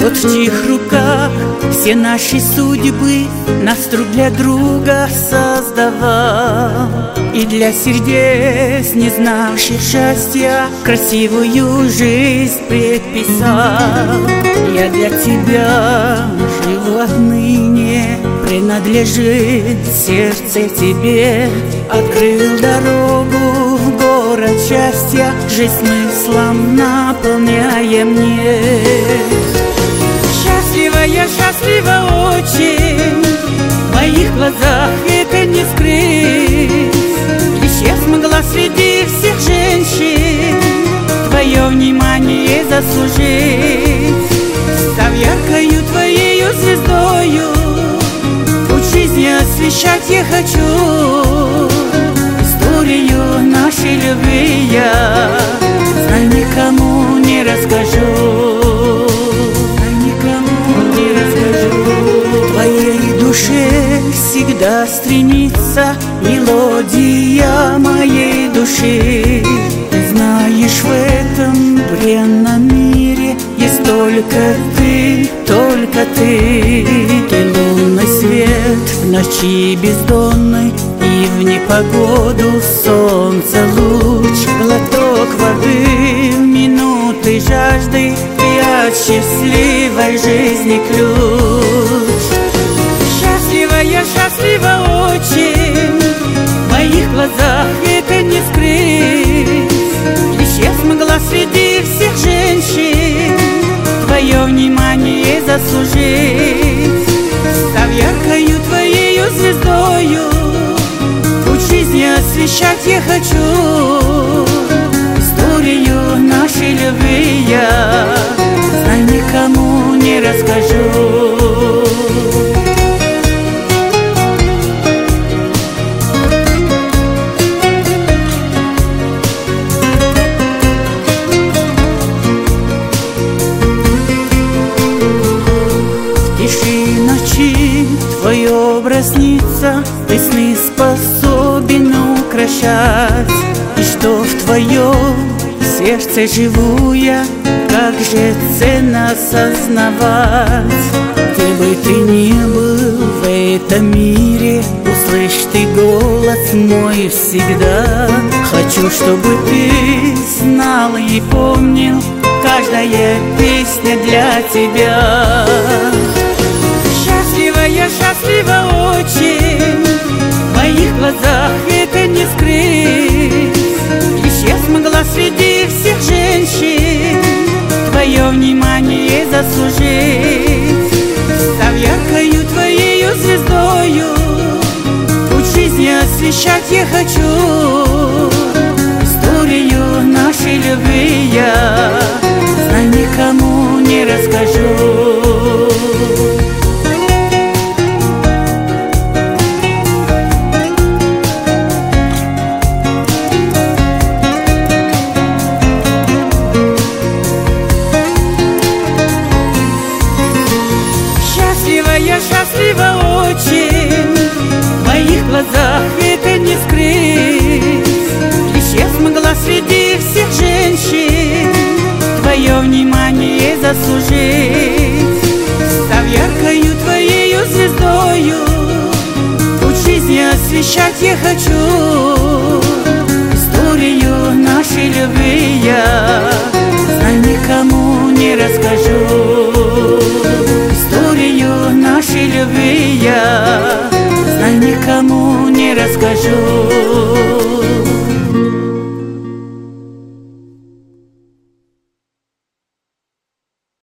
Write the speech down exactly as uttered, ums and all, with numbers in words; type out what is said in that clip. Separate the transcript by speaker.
Speaker 1: тот, в чьих руках все наши судьбы нас друг для друга создавал, и для сердец, не знавших счастья, красивую жизнь предписал. Я для тебя живу отныне, принадлежит сердце тебе. Открыл дорогу в город счастья, жизнь смыслом наполняя мне. Счастлива я, счастлива очень, в моих глазах это не скрыть. Лишь я смогла среди всех женщин твое внимание заслужить. Став яркою твоею звездою, путь жизни освещать я хочу. Историю нашей любви я, знай, никому не расскажу, никому не расскажу. В твоей душе всегда стремится мелодия моей души. Ты знаешь, в этом бренном мире есть только ты, только ты. Ты лунный свет в ночи бездонной, и в непогоду солнце луч. Глоток воды в минуты жажды, и от счастливой жизни ключ. Счастлива я, счастлива очень, в моих глазах это не скрыть. Лишь я смогла среди всех женщин твое внимание заслужить. Став яркою твоею звездою, путь жизни освещать я хочу. Историю нашей любви я, знай, никому не расскажу. Твой образ снится, ты сны способен украшать. И что в твоем сердце живу я, как же ценно осознавать. Где бы ты ни был в этом мире, услышь ты голос мой всегда. Хочу, чтобы ты знал и помнил, каждая песня для тебя. Счастлива я, счастлива очень, в моих глазах это не скрыть. Лишь я смогла среди всех женщин твое внимание заслужить. Став яркою твоею звездою, путь жизни освещать я хочу. Историю нашей любви я, знай, никому не расскажу. Я счастлива очень, в моих глазах это не скрыть. Лишь я смогла среди всех женщин твое внимание заслужить. Став яркою твоею звездою, путь жизни освещать я хочу. Историю нашей любви я, знай, никому не расскажу. Историю нашей любви я, знай, никому не расскажу.